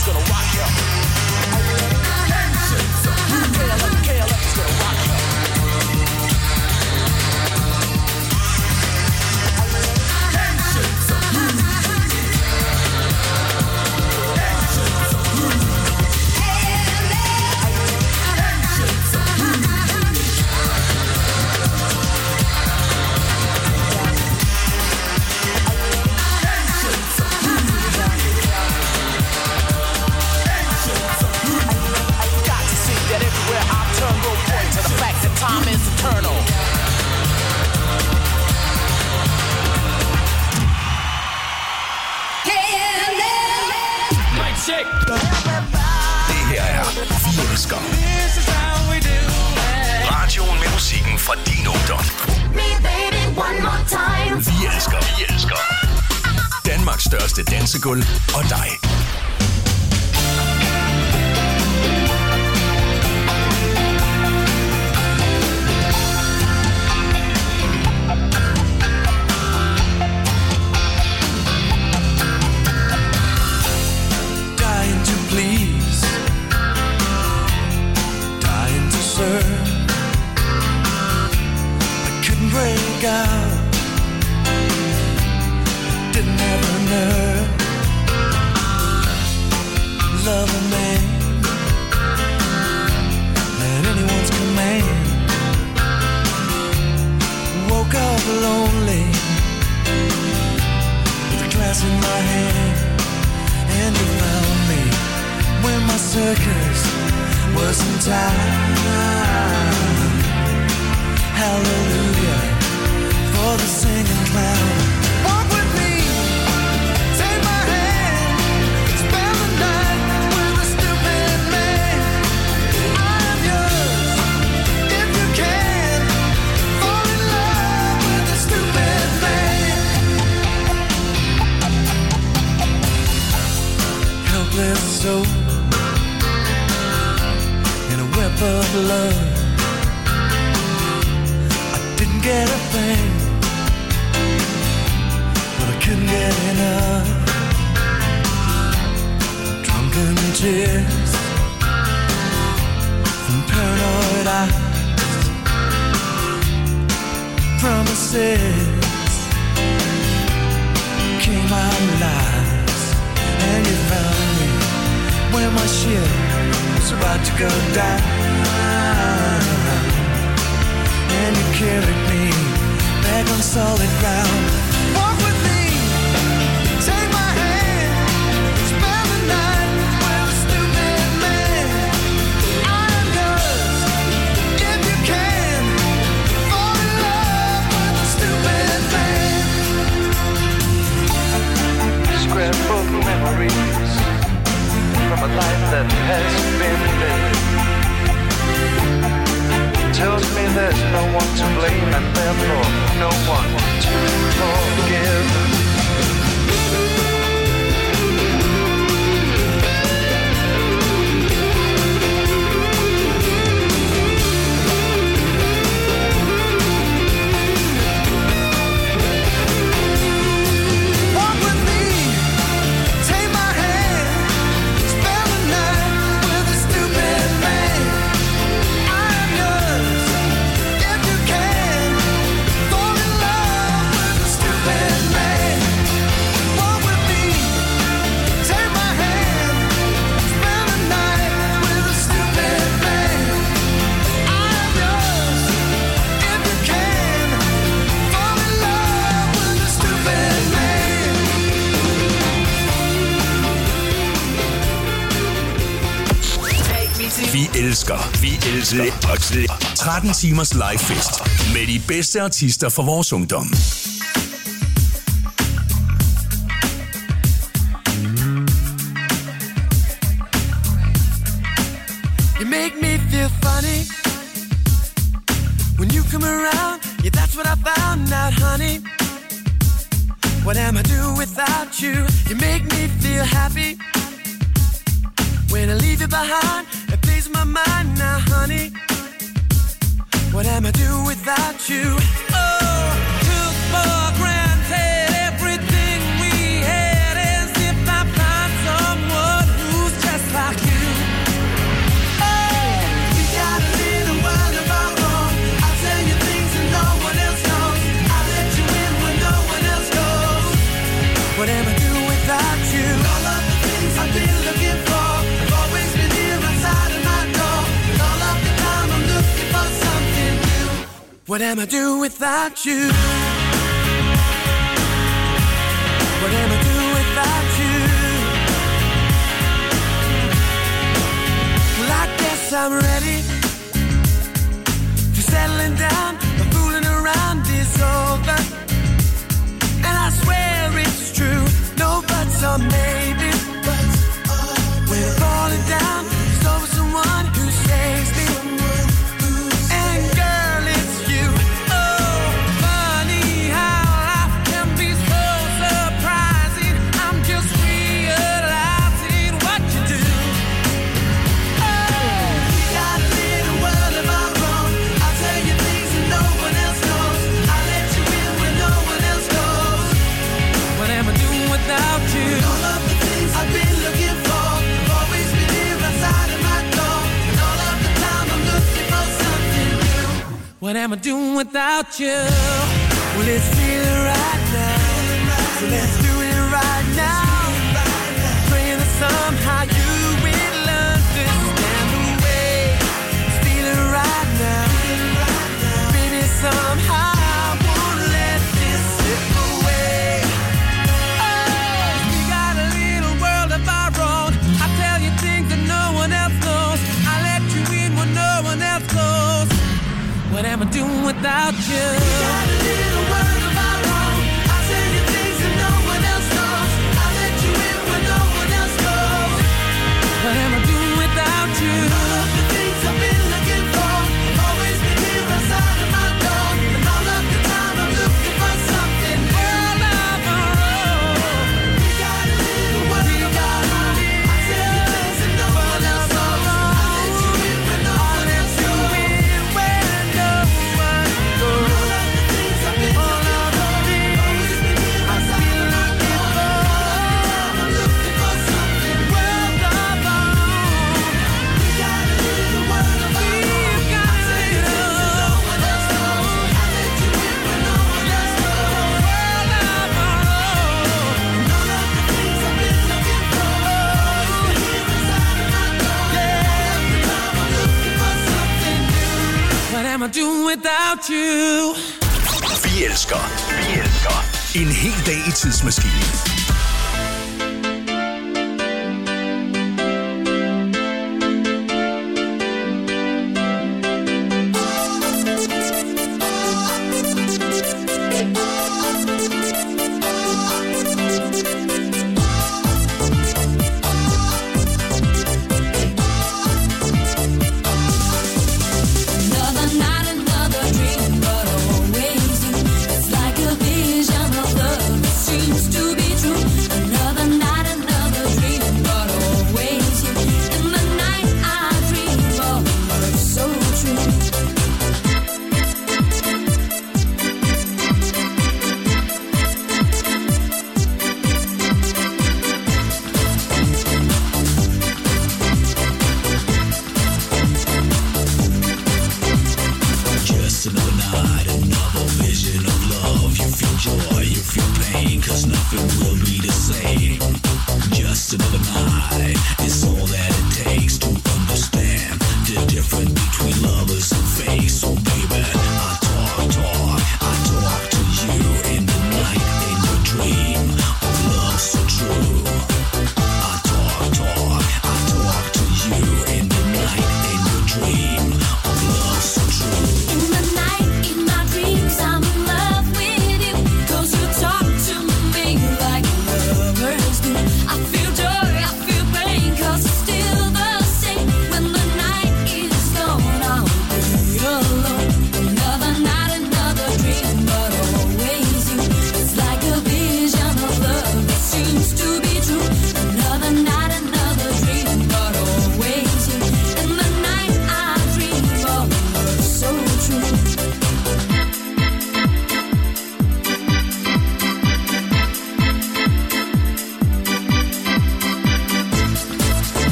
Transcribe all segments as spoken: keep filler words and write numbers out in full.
is gonna rock you. K L F, K L F is gonna rock you. Time is eternal. Mic check. Det her er Vi Elsker. Radioen med musikken fra din ungdom. Vi elsker, vi elsker. Danmarks største dansegulv og dig. Break out, didn't have a nerve. Love a man at anyone's command. Woke up lonely with a glass in my hand, and you found me when my circus was in time. Hallelujah for the singing clown. Walk with me, take my hand, spend the night with a stupid man. I'm yours, if you can, fall in love with a stupid man. Helpless soul in a web of love. Get a thing, but I couldn't get enough. Drunken tears from paranoid eyes, promises came out lies, and you found me when my ship was about to go down. And you carried me back on solid ground. Walk with me, take my hand, spend the night with a stupid man. I'm yours, if you can, fall in love with a stupid man. Scrapbook memories from a life that has been lived. Tells me there's no one to blame and therefore no one to forgive. Walk with me, take my hand, spend the night with a stupid man. I'm yours, if you can, fall in love with a stupid man. Walk with me, take my hand, spend the night with a stupid man. I'm yours, if you can, fall in love with a stupid man. Vi elsker, vi elsker. tretten timers livefest med de bedste artister fra vores ungdom. You make me feel funny when you come around. Yeah, that's what I found out, honey. What am I do without you? You make me feel happy when I leave you behind. It plays my mind now, honey. What am I do without you? Oh, took for granted everything we had, as if I find someone who's What am I doing without you? All of the things I've been looking for have always been here outside of my door. And all of the time I'm looking for something new. What am I doing without you? What am I doing without you? Well, I guess I'm ready for settling down. My fooling around is over. And I swear it's true. No buts or maybe. But when I'm falling down, there's always someone who saves me. And girl, it's you. Oh, funny how life can be so surprising. I'm just realizing what you do. Oh, we got a little world of our own. I'll tell you things that no one else knows. I'll let you in when no one else goes. What am I doing without you? All of the things I've been looking for have always been here outside of my door. And all of the time I'm looking for something new. What am I doing without you? Well, it's feeling right now. So let's do it right now. Praying that somehow you will understand the way it's feeling right now. Baby, somehow I won't let this slip away. Oh, we got a little world of our own. I tell you things that no one else knows. I let you in when no one else goes. What am I doing without you? We got a little world of our own. I tell you things that no one else knows. I let you in when no one else goes. What am I doing without you? All of the things I've been looking for have always been here outside of my door. And all of the time I'm looking for something new. All of our own. We got a little world of our own. I tell you things that no one else knows. I let you in when no one else goes. All of the things I've been looking for have always been here outside of my door. I'm looking for something world of our own. We got a little world of our own. I tell you things that no one else knows. I let you in when no one else goes. World of our own. And all of the things I've been looking for have always been here inside of my door. All of the time I'm looking for something new. What am I doing without you? Vi elsker, vi elsker en hel dag i tidsmaskinen. Another night, another dream, but always you. It's like a vision of love that seems to be true.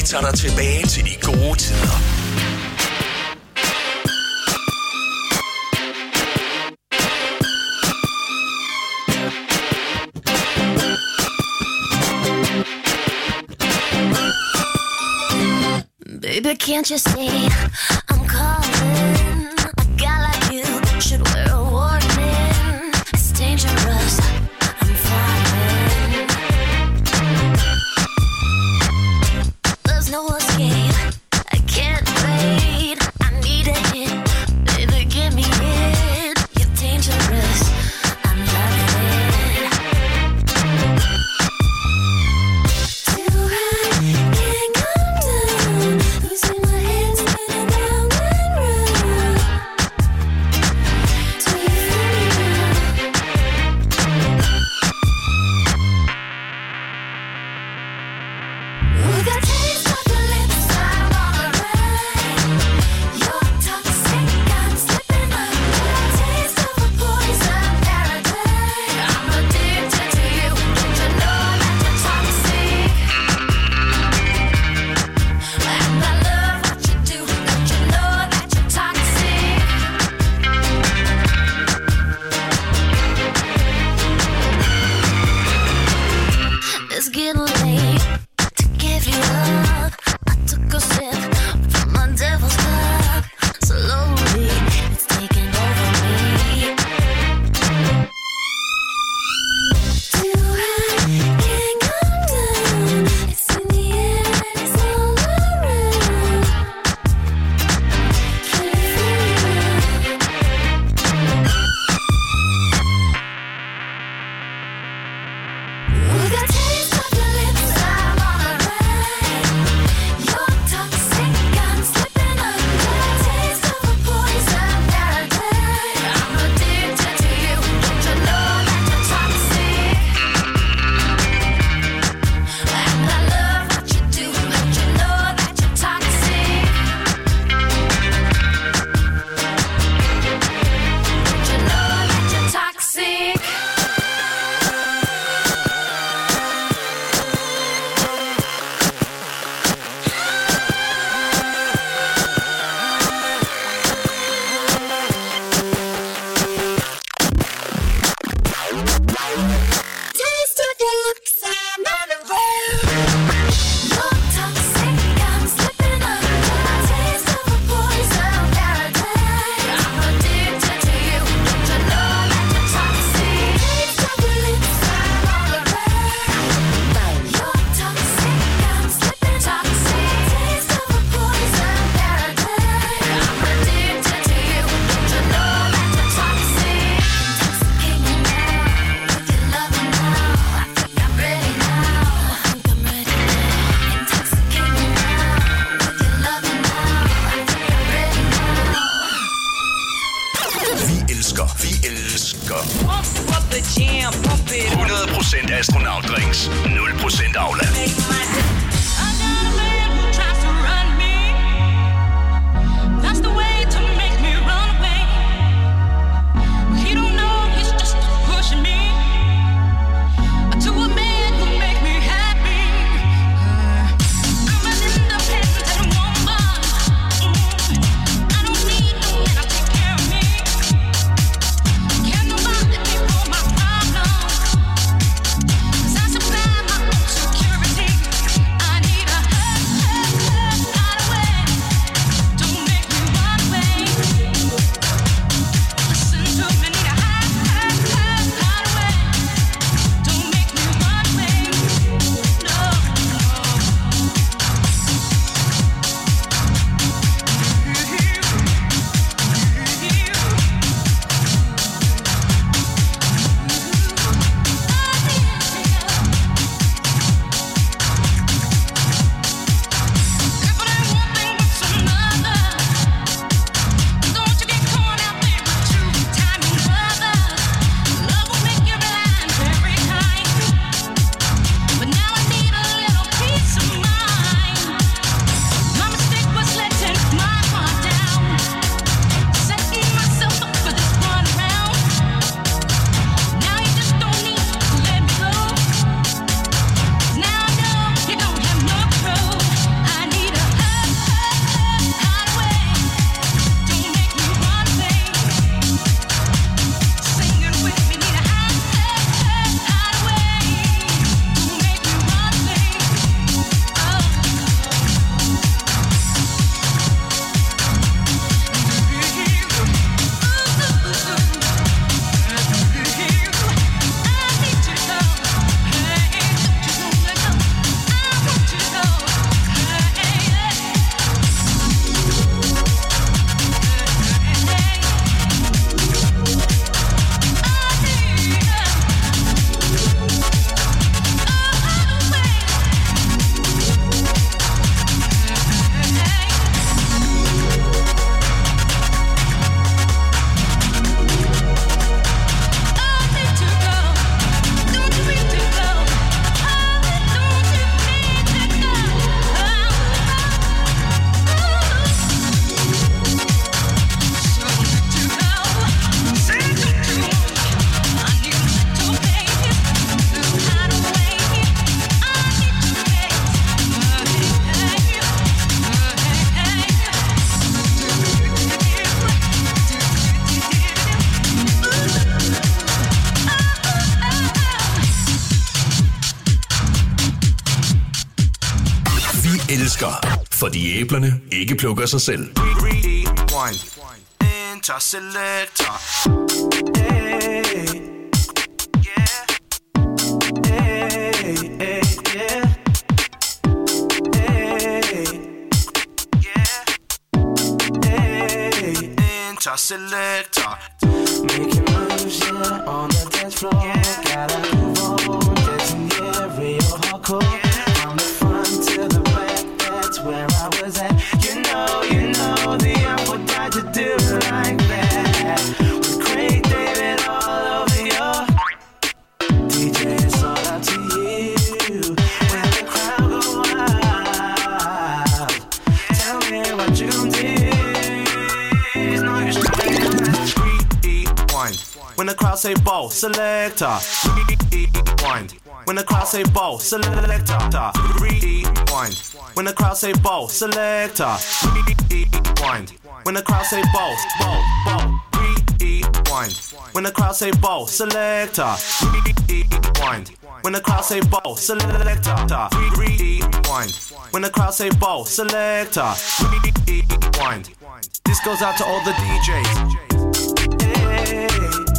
tager dig tilbage til de gode tider. Baby, can't you see I'm calling? A guy like you should wear a warning. It's dangerous, I'm falling. There's no escape, I can't wait. I need a hit, baby, give me it. You're dangerous, I'm loving it. Too high, can't come down. Losing my head, spinning round and round. Do you feel me now? We got taste of your lips, I'm on a ride. You're toxic, I'm slipping under. Taste of a poison paradise. I'm addicted to you, don't you know that you're toxic? And I love what you do, don't you know that you're toxic? It's getting late to give you up. I took a sip from my devil's cup. Slowly, it's taking over me. Too high, can't come down. It's in the air and it's all around. Can you feel me now? We got taste of your lips, I'm on a ride. You're toxic, I'm slipping under. Taste of a poison paradise. I'm addicted to you, don't you know that you're toxic? And I love what you do, don't you know that you're toxic? Don't you know that you're toxic? Taste of your lips, I'm on a roll. You're toxic, I'm slipping under. Taste of a poison paradise. I'm addicted to you, don't you know that you're toxic? Taste of your lips, I'm on a roll. You're toxic, I'm slipping toxic. Taste of a poison paradise. I'm addicted to you, don't you know that you're toxic? Intoxicate me now with your loving now. I think I'm ready now. I think I'm ready now. Intoxicate me now with your loving now. I think I'm ready now. Vi elsker, vi elsker Pump up the jam, pump it up. hundrede procent astronautdrinks, nul procent Aula. Make my day. I got a man who tries to run me. That's the way to make me run away. He don't know he's just pushing me to a man who make me happy. I'm an independent woman. I don't need no man to take care of me. Can't nobody take all my problems. 'Cause I supply my own security. elsker, fordi æblerne ikke plukker sig selv. Rewind. Interselector. Hey. Yeah. Hey, hey, yeah. Hey. Yeah. Hey. Interselector. Making moves, yeah, on the dance floor. Gotta move on, dancing, yeah, real hardcore. From the front to the back, that's where I was at. You know, you know, the apple died to do it like that. With Craig David all over your D J, it's all up to you. When the crowd go wild, tell me what you gon' do. It's no use to rewind. When the crowd say ball, selector. Rewind. When the crowd say ball, selector. Rewind. When the crowd say ball, selector. Rewind. When the crowd say ball, ball, ball. Rewind. When the crowd say ball, selector. Rewind. When the crowd say ball, selector. Rewind. When the crowd say ball, selector. Rewind. This goes out to all the D Js. Hey.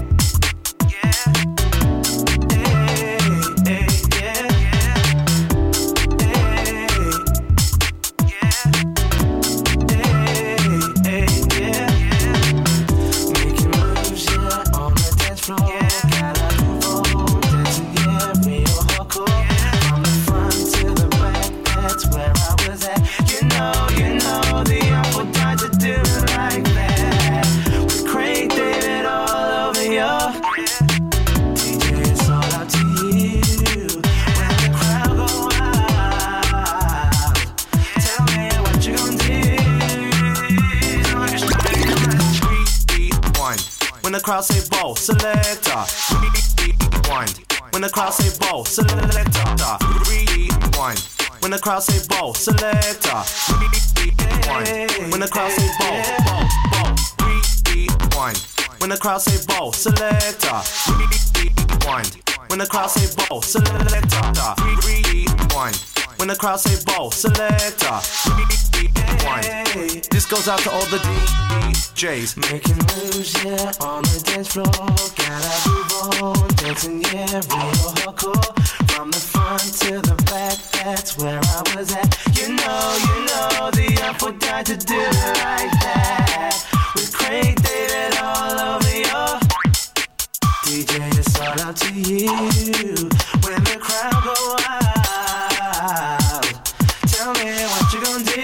When the crowd say ball, selector. Rewind. When the crowd say ball, selector. Rewind. When the crowd say ball, selector. Rewind. When the crowd say ball, ball, ball. Rewind. When the crowd say ball, selector. Rewind. When the crowd say ball, selector. Rewind. When the crowd say ball, selector. Rewind. This goes out to all the D Js. Making moves, yeah, on the dance floor. Gotta move on, dancing, yeah, real hardcore. From the front to the back, that's where I was at. You know, you know, the apple died to do it like that. With Craig David all over your D J, it's all up to you. When the crowd go wild, tell me what you gon' do.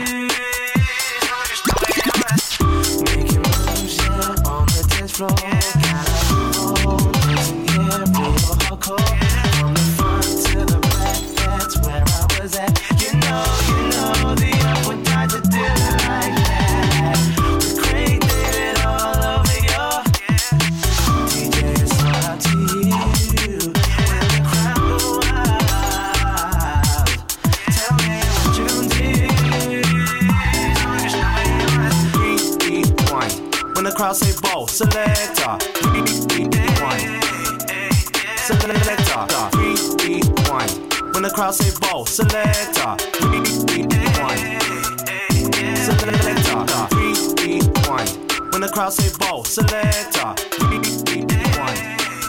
Making moves, yeah, on the dance floor. Gotta move on, dancing, yeah, real hardcore. From the front to the back, that's where I was at. You know, you know, the apple died to do it like that. With Craig David all over your D J, it's all up to you. When the crowd go wild, tell me what you gon' do. Rewind. When the crowd say ball, selector. Rewind. Selector. Rewind. When the crowd say ball, selector. Rewind. Selector. Rewind. When the crowd say ball, selector. Rewind.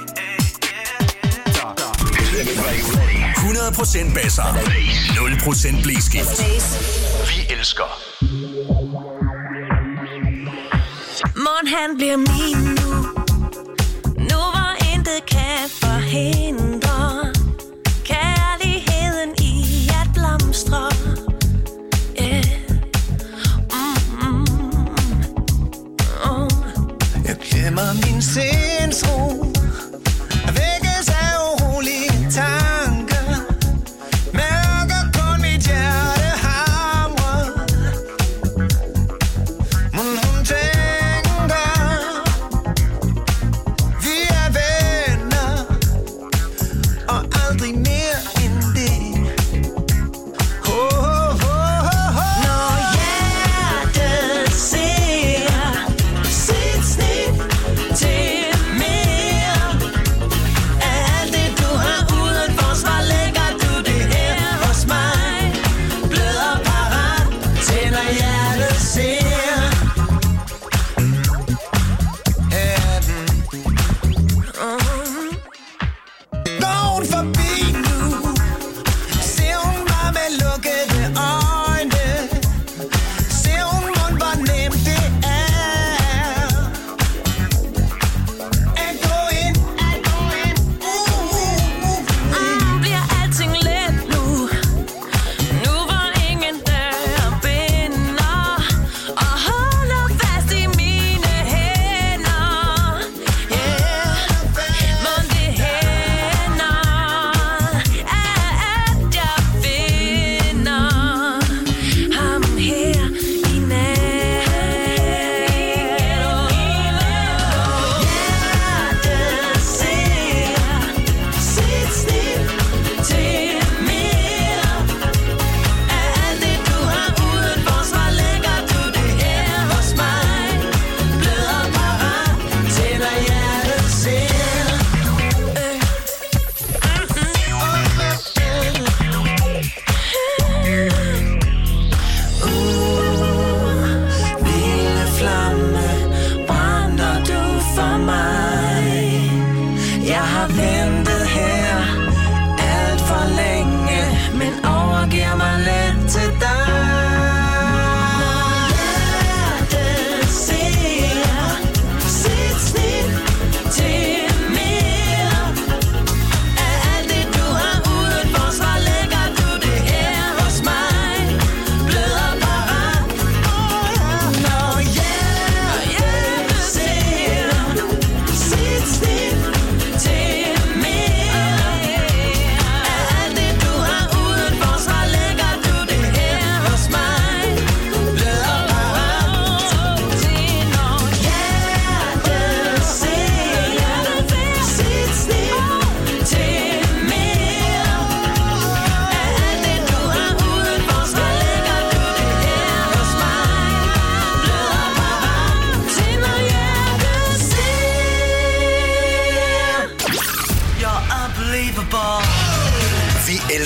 hundrede procent basser. nul procent blæskift. Vi elsker. Morgen han bliver min nu. Nu hvor intet kan forhindre kærligheden i at blomstre. Yeah. Mm-hmm. Oh. Jeg glemmer min sindsro, vækkes af urolige tanker, mærker kun mit hjerte hamre. Mon hun tænker, vi er venner, og aldrig mere end det. Oh, oh, oh, oh. Når hjertet ser sit snit til mere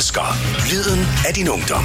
elsker lyden af din ungdom.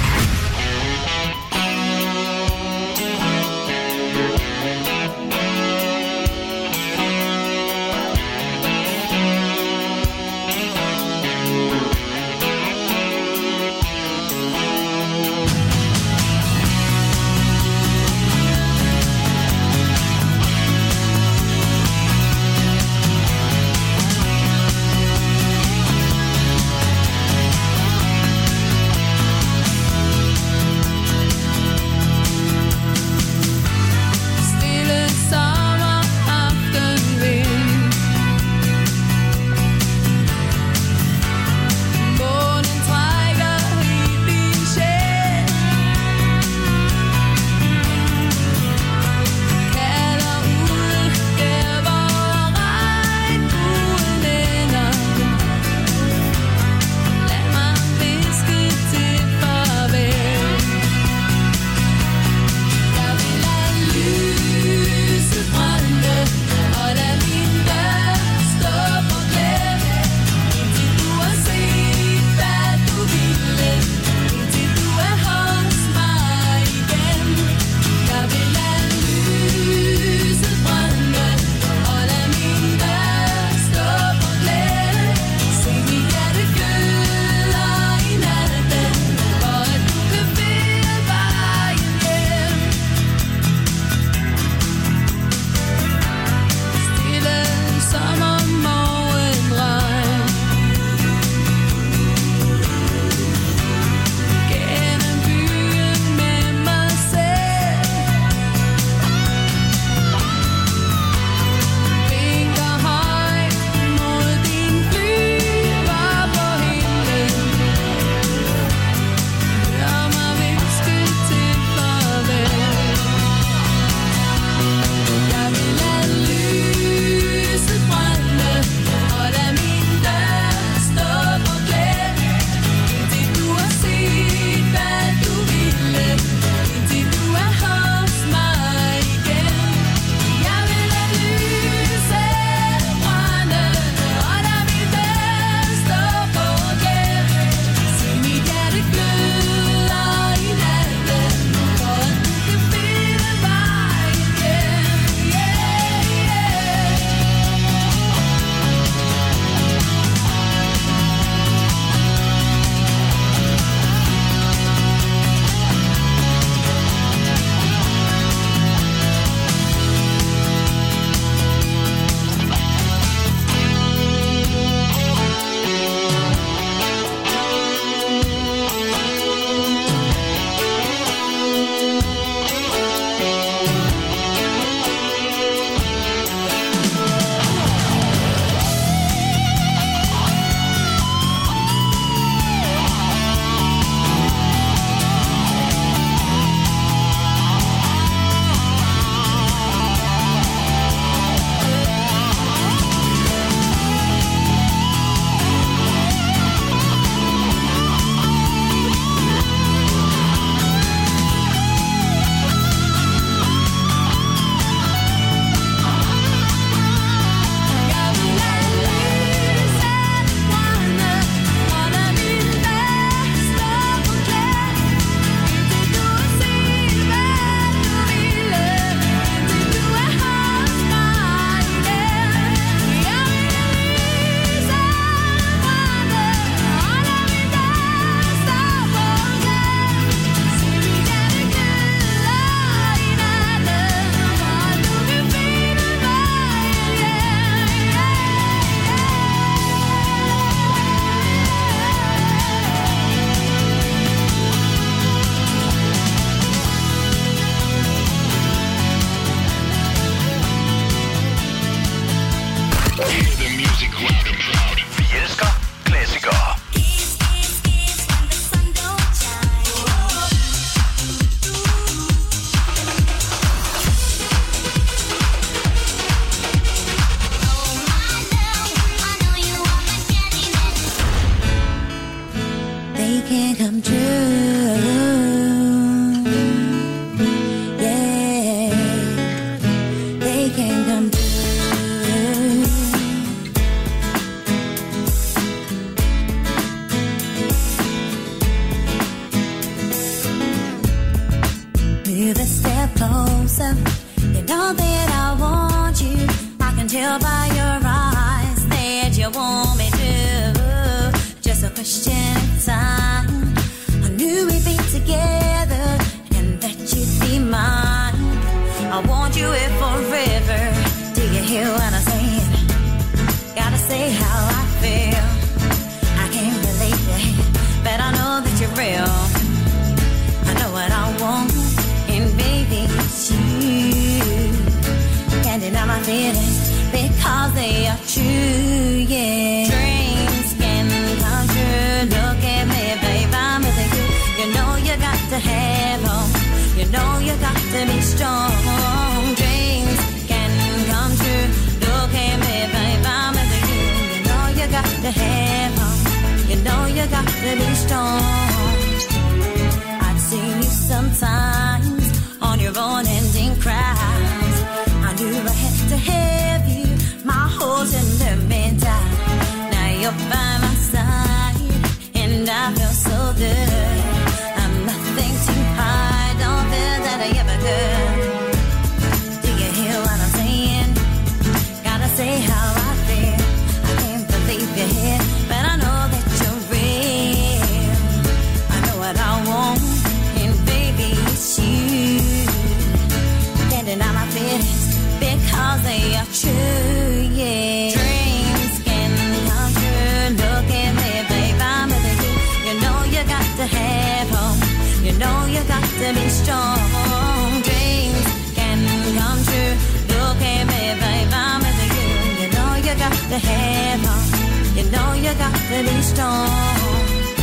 question of time. I knew we'd be together and that you'd be mine. I want you here forever. Do you hear what I'm saying? Gotta say how I feel. I can't believe it, but I know that you're real. I know what I want, and baby, it's you. Can't deny my feelings because they are true, yeah. Dreams can come true. Look at me, babe, I'm with you. You know you got to have hope. You know you got to be strong. Dreams can come true. Look at me, babe, I'm with you. You know you got to have hope. You know you got to be strong. I've seen you sometimes on your own ending crowds. I knew I had to have you. My holes in the middle. Now you're by my side, and I feel so good. I'm nothing to hide. Don't feel that I ever could. Do you hear what I'm saying? Gotta say how I feel. I can't believe you're here, but I know that you're real. I know what I want, and baby, it's you. Can't deny my feelings because they are true, yeah. Dreams can come true. Look at me, babe, I'm with you. You know you got to have hope. You know you got to be strong. Dreams can come true. Look at me, babe, I'm with you. You know you got to have hope. You know you got to be strong.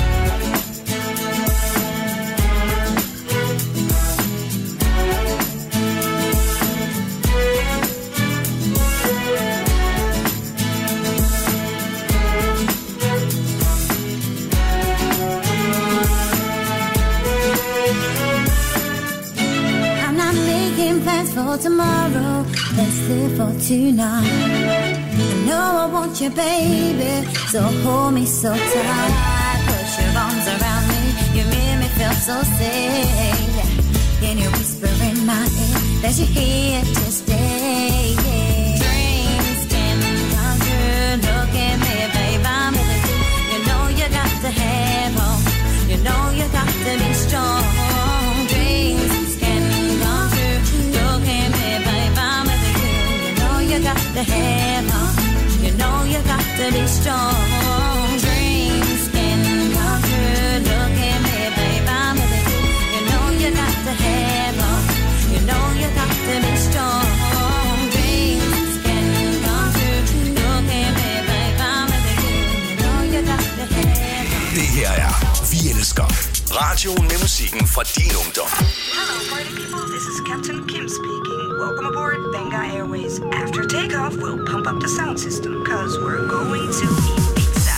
For tomorrow, let's live for tonight. I know I want you, baby, so hold me so tight. Put your arms around me, you make me feel so safe. Can you whisper in my ear that you're here to stay? Yeah. Dreams can come true. Look at me, babe, I'm with you. You know you got to have hope. You know you got to be strong. Dreams can come true. Look at me, babe, I'm with you. You know you got to have hope. You know you got to be strong. Dreams can come true. Look at me, babe, I'm with you. You know you got to have hope. You know you got to be strong. Dreams can come true. Look at me, babe, I'm with you. You know you got to have hope. Det her er Vi Elsker. Radioen med musikken fra din ungdom. Hello, party people. This is Captain Kim speaking. Welcome aboard Benga Airways. After takeoff, we'll pump up the sound system, cause we're going to eat pizza.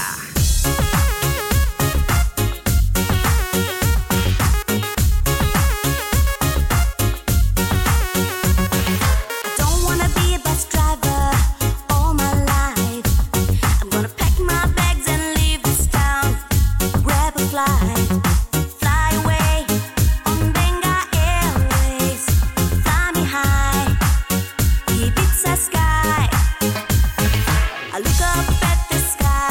I don't wanna be a bus driver all my life. I'm gonna pack my bags and leave this town. Grab a flight. Fly away on Benga Airways. Fly me high, Ibiza sky. I look up at the sky.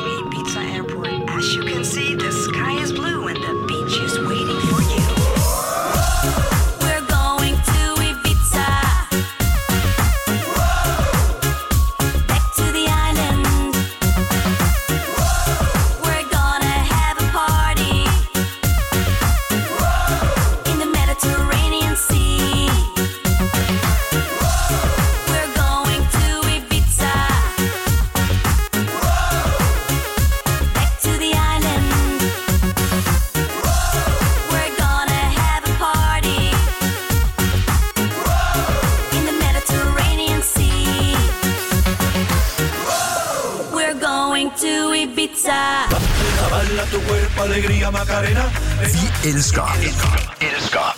Ibiza Airport. As you can see, the sky is blue and the beach is waiting for you. We're going to Ibiza. Back to the island. We're gonna have a party in the Mediterranean Sea. We're going to Ibiza. Back to the island. We're gonna have a party in the Mediterranean Sea. We're going to Ibiza. Baila tu cuerpo, alegría, Macarena. Vi elsker. Elsker.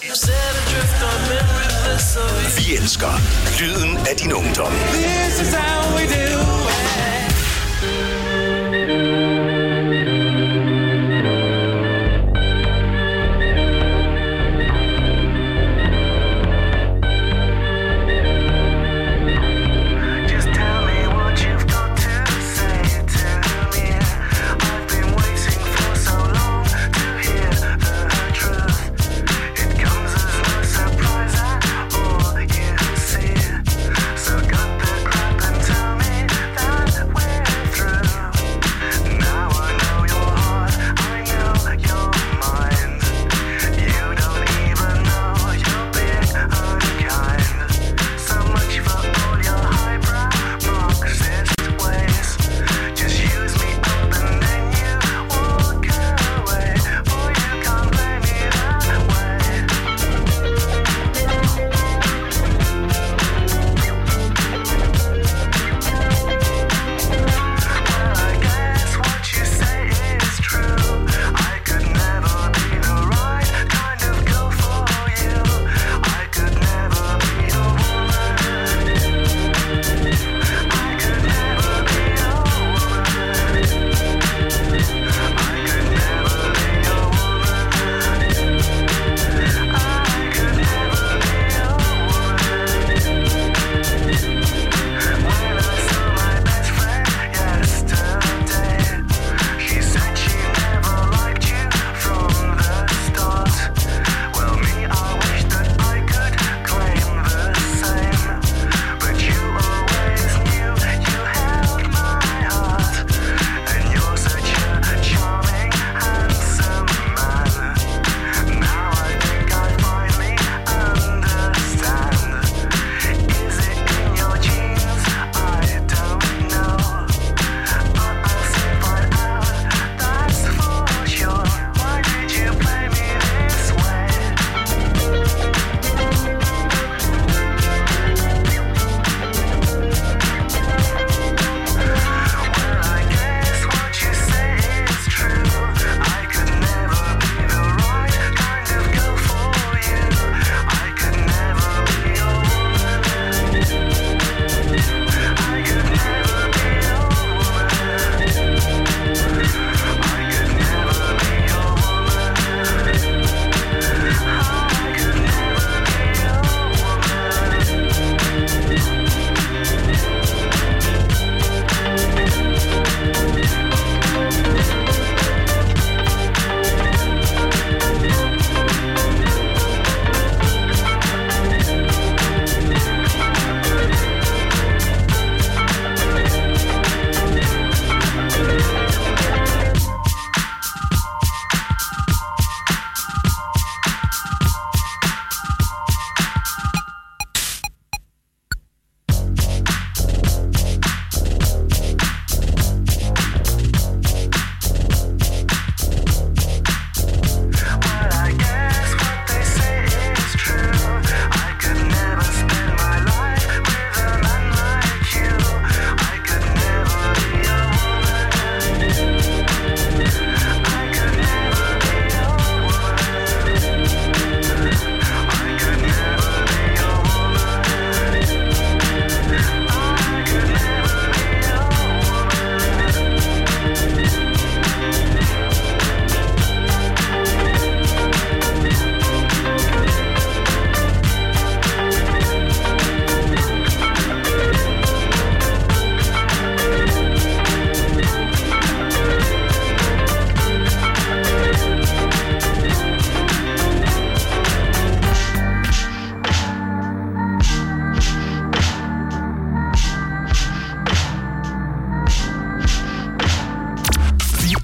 Vi elsker lyden af din ungdom. This is how we do it. Just tell me what you've got to say to me. I've been waiting for so long to hear the truth. It comes as no surprise at all, you see. So gut the crap and tell me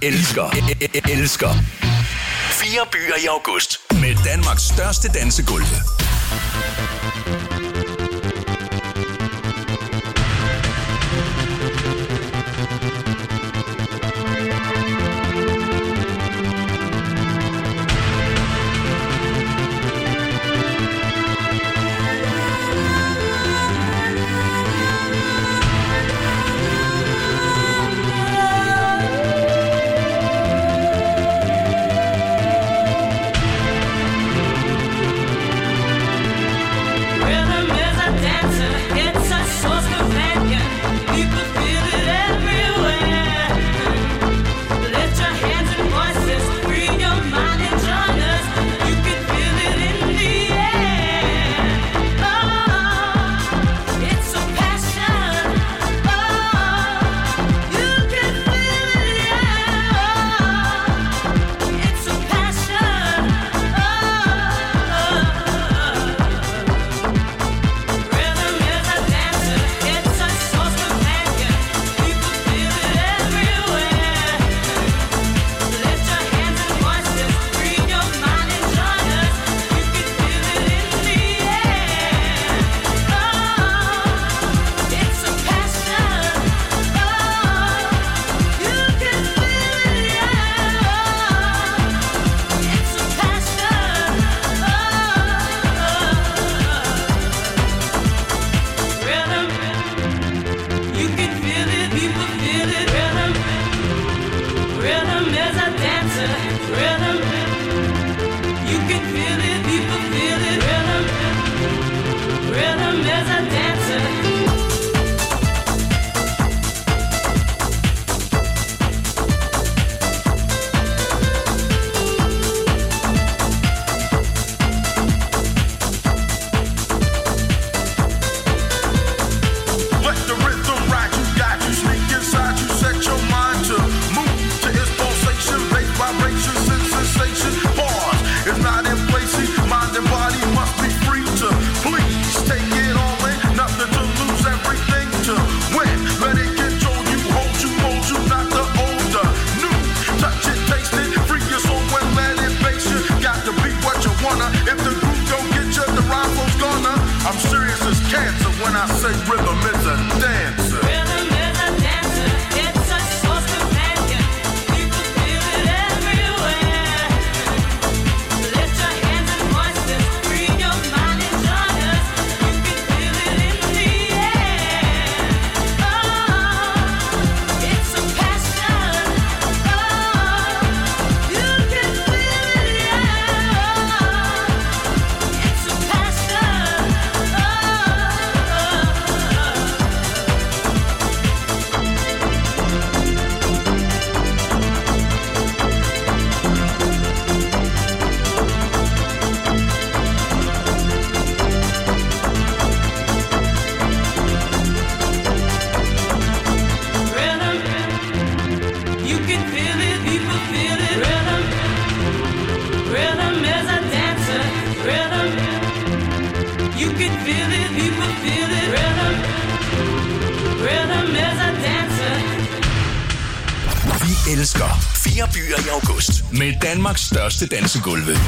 elsker, el- elsker. Fire byer i august med Danmarks største dansegulve. Elsker. Fire byer i august med Danmarks største dansegulve.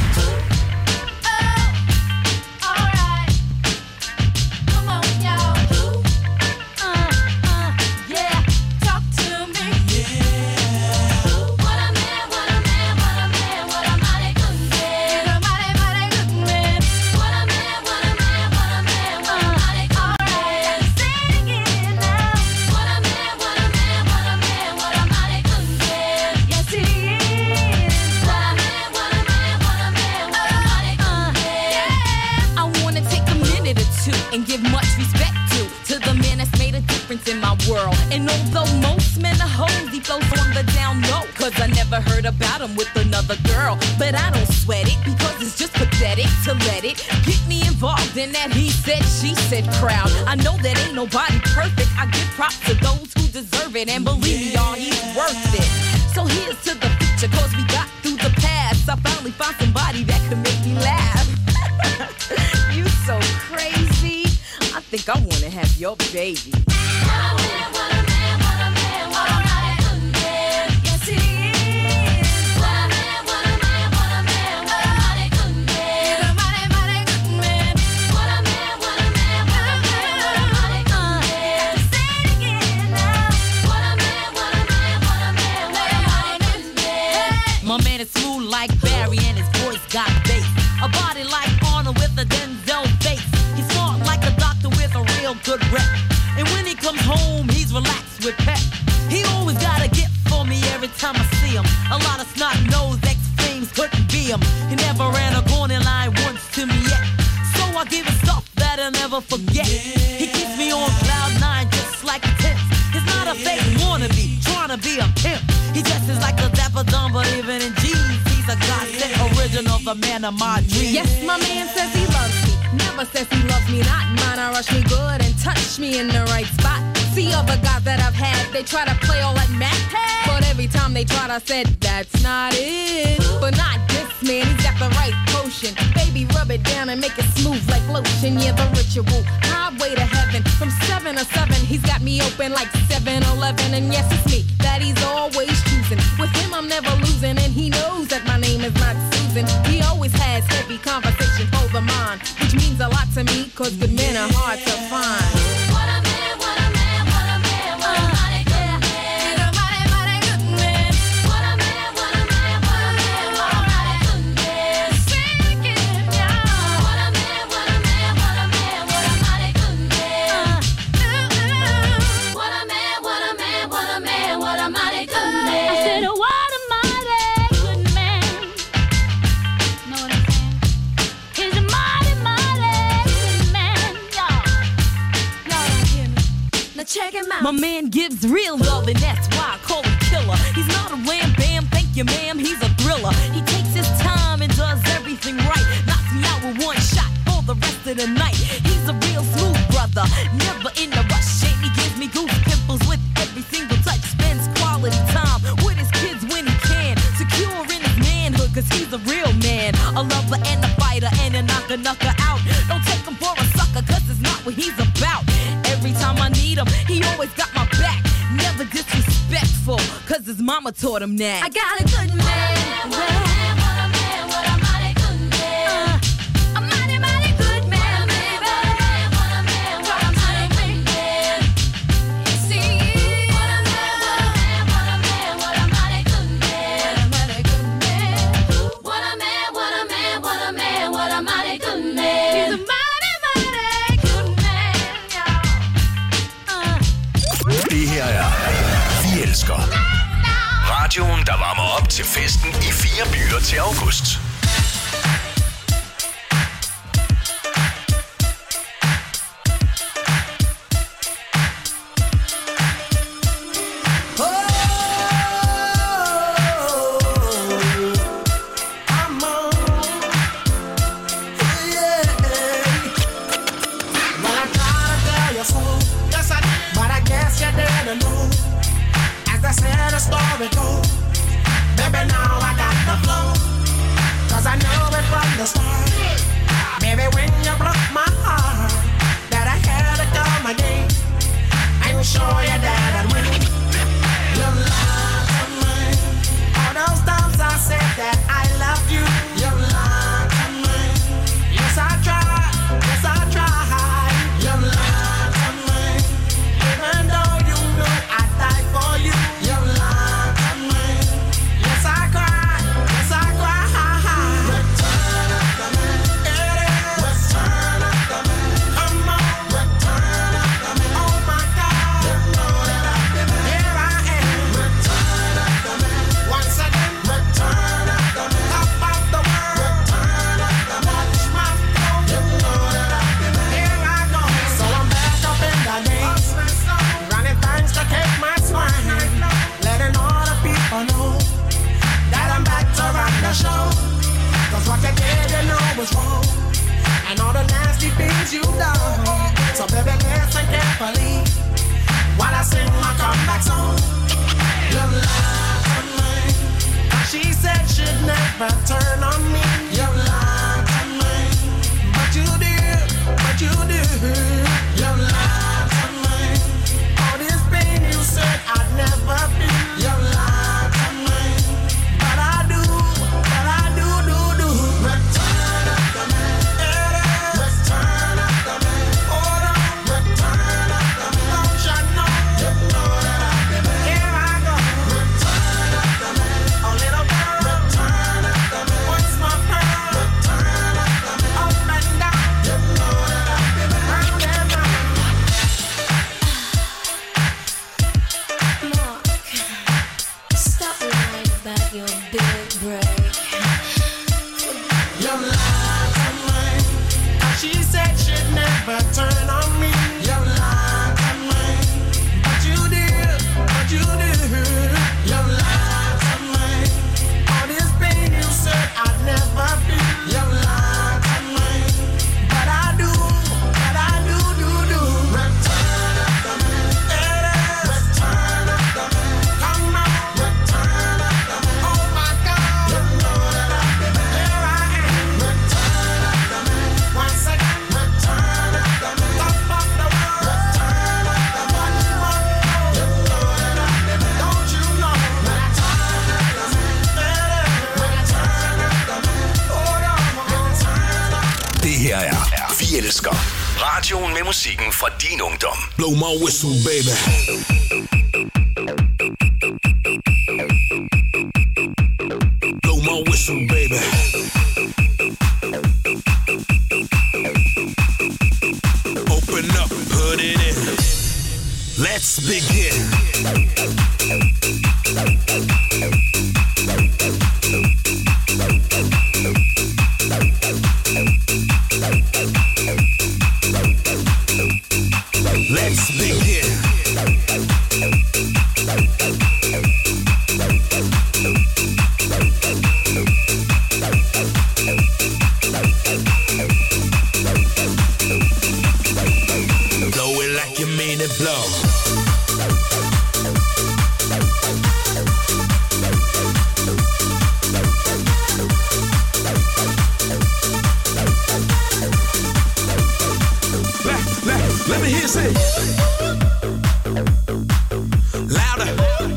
In that he said, she said crowd. I know that ain't nobody perfect. I give props to those who deserve it. And believe me, y'all, he's worth it. So here's to the future, cause we got through the past. I finally found somebody that could make me laugh. You so crazy. I think I wanna have your baby. What a man, what a man, what a man, what a man. Yes, he is. My man is smooth like Barry and his voice got bass. A body like Arnold with a Denzel face. He's smart like a doctor with a real good rep. And when he comes home, he's relaxed with pep. He always got a gift for me every time I see him. A lot of snot-nosed ex-flames couldn't be him. He never ran a corner line once to me yet. So I give him stuff that I'll never forget. He keeps me on cloud nine just like a tent. He's not a fake wannabe, trying to be a pimp. He dresses like a dapper dumb, but even in jeans, he's a godsend original, the man of my dreams. Yes, my man says he loves me. Never says he loves me not. Mine, I rush me good and touch me in the right spot. See other guys that I've had, they try to play all that Mac. But every time they tried, I said, that's not it. But not this man, he's got the right potion. Baby, rub it down and make it smooth like lotion. Yeah, the ritual, highway to heaven. From seven to seven, he's got me open like seven eleven. And yes, it's me that he's always choosing. With him, I'm never losing. And he knows that my name is not Susan. He always has heavy conversation for the mind, which means a lot to me, cause good men are hard to find. What a man, what a man, what a man, what a mighty good man. He's a mighty, mighty good man. What a man, what a man, what a man, what a mighty good man. Sing it, y'all. What a man, what a man, what a man, what a mighty good man. What a man, what a man, what a man, what a mighty good man. I said, what a mighty good man. Know what I'm saying? He's a mighty, mighty good man, y'all. Y'all don't hear me. Now check him out. My man gives real love, and that's why I call him killer. He's not a wham bam, thank you ma'am, he's a thriller. He takes his time and does everything right. Knocks me out with one shot for the rest of the night. He's a real smooth brother, never in a rush. And he gives me goose pimples with every single touch. Spends quality time with his kids when he can. Secure in his manhood, cause he's a real man. A lover and a fighter and a knocker knocker out. Don't take him for a sucker, cause it's not what he's about. Every time I need him, he always got my back. Never disrespectful, cause his mama taught him that. I got a good man. What a man, what a man, what a mighty good man. A mighty, mighty good man, baby. What a man, what a mighty good man. See, What a man, what a man, what a mighty good man. mighty good man. What a man, what a man, what a man, what a mighty good He's a man. mighty, mighty good man, y'all. Det her er Vi Elsker. Radioen, der varmer op til festen i fire byer til august. Story goes. Baby, now I got the flow. Cause I know it from the start. Baby, when you broke my heart, that I had to come again and show you that I'd win. You lied to me. All those times I said that I love you, you lied to me. Yes, I tried. Yes, I tried. You lied to me. Even though you knew I'd die for you, you lied to me. Yes, I cried. Yes, I cried. Return of the man. It is. Return of the man. Come on. Return of the man. Oh my God. You know that I've been there. Here I am. Return of the man. Once again. Return of the man. Top of the world. Return of the man. Watch my flow. You know that I've been there. Here I go. So I'm back up in the game. Running things to keep my swing. Letting all the people know that I'm back to rock the show. Cause what you did, you know was wrong. And all the nasty things you done. So baby, listen carefully while I sing my comeback song. You lied to me. She said she'd never turn on me. You lied to me. But you did, but you did. You lied to me. All this pain you said I'd never feel. You lied to me. But I do, but I do, do, do. Return of the man. Return of the man. Hold on. Return of the man. Don't you know? You know that I've been there. Here I go. Return of the man. A little girl. your big break. Your lies are mine. She said she'd never turn on me. Your lies are mine. But you did, but you did. Your lies are mine. All this pain you said I'd never feel. Your lies are mine. But I do, but I do, do, do. Return of the man. It is. Return of the man. Come on. Return of the man. Oh my God. You know that I've been there. Here I am. Return of the man. Once again. Return of the man. Top of the world. Return of the man. You know that I've been there. Don't you know? Return of the man. It is. Return of the man. Hold on. Return of the man. Det her er Vi Elsker. Radioen med musikken fra din ungdom. Blow my whistle, baby. Blow my whistle, baby. Open up, put it in. Let's begin. Let's begin. Blow it like you mean it, blow. Let, let, let me hear you say louder.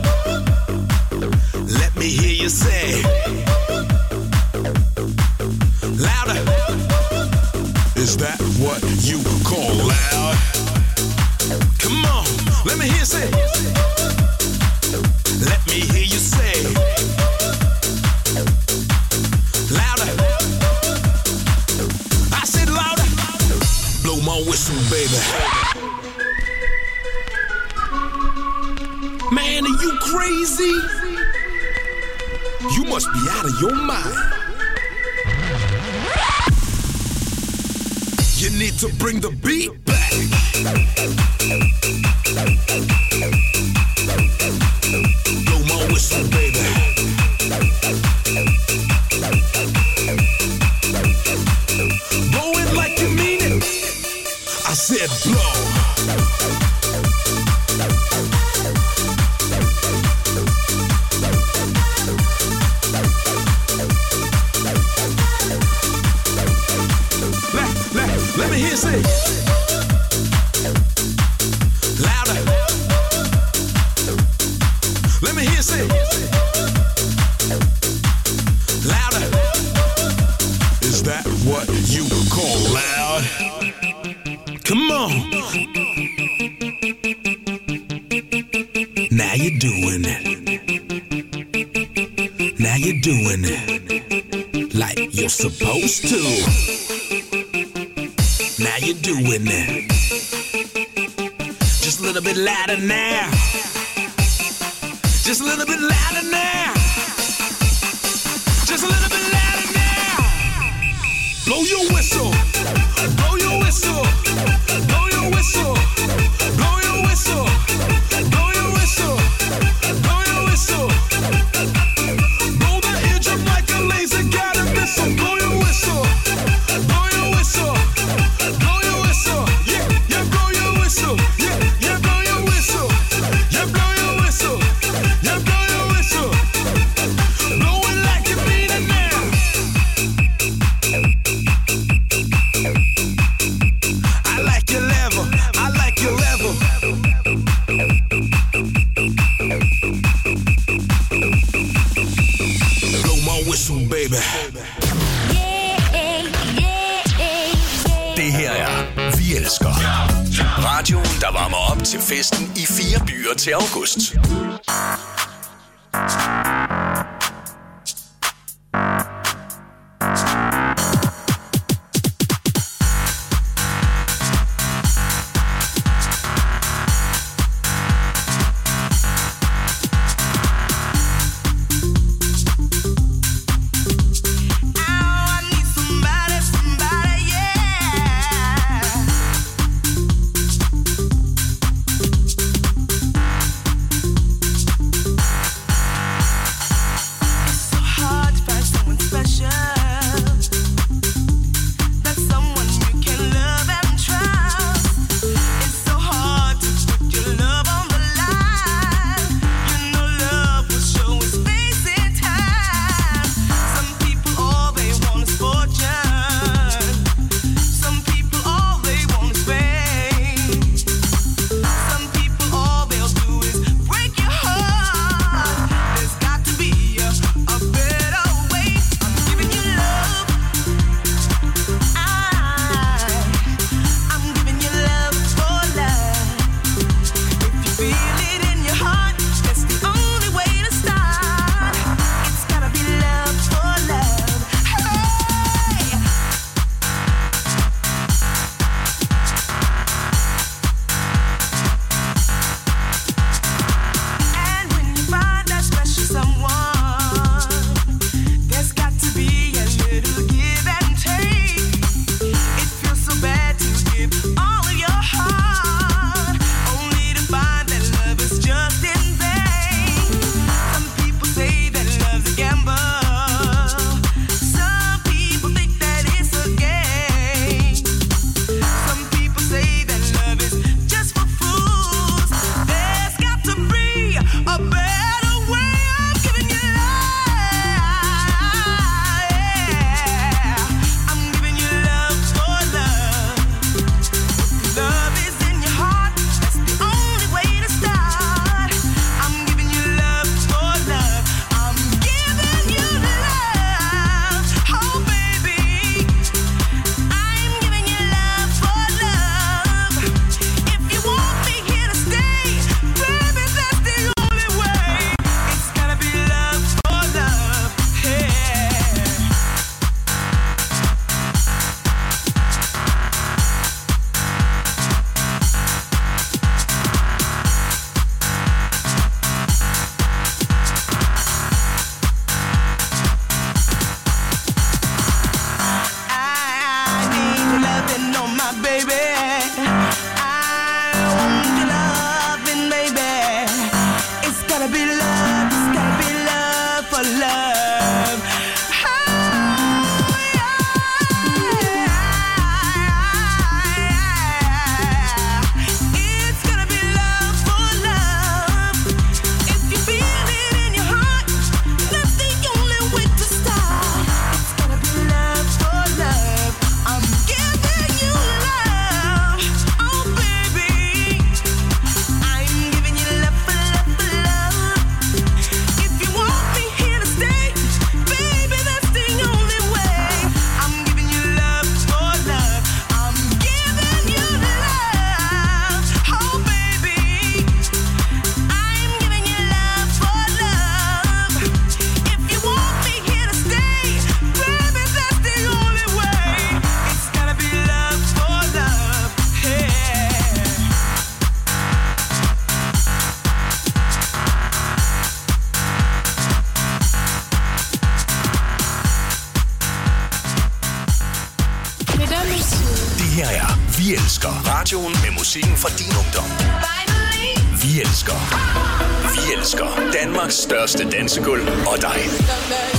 Let me hear you say louder. Is that what you call loud? Come on, let me hear you say. Let me hear you say louder. I said louder. Blow my whistle, baby. Man, are you crazy? You must be out of your mind. You need to bring the beat back. Blow my whistle, baby. Blow it like you mean it. I said blow. Let, let, let me hear you say louder. Let me hear you say louder. Is that what you call loud? Come on. Now you're doing it. Now you're doing it like you're supposed to. Now you're doing it. Just a little bit louder now. Just a little bit louder now. Just a little bit louder now. Blow your whistle. Blow your whistle. Blow your whistle. Blow your whistle. Blow your whistle. Blow your whistle. Blow the eardrum like a laser got a missile. Blow your whistle. Blow your whistle. Blow your whistle. Yeah, yeah, blow your whistle. Yeah, yeah, blow your whistle. Yeah, blow your whistle. Yeah, blow your whistle. Blow it like you mean it now. I like your level. I like your level. Blow my whistle, baby. Det her er Vi Elsker. Radioen, der varmer op til festen i fire byer til august. her er Vi Elsker. Radioen med musikken fra din ungdom. Vi elsker. Vi elsker Danmarks største dansegulv og dig.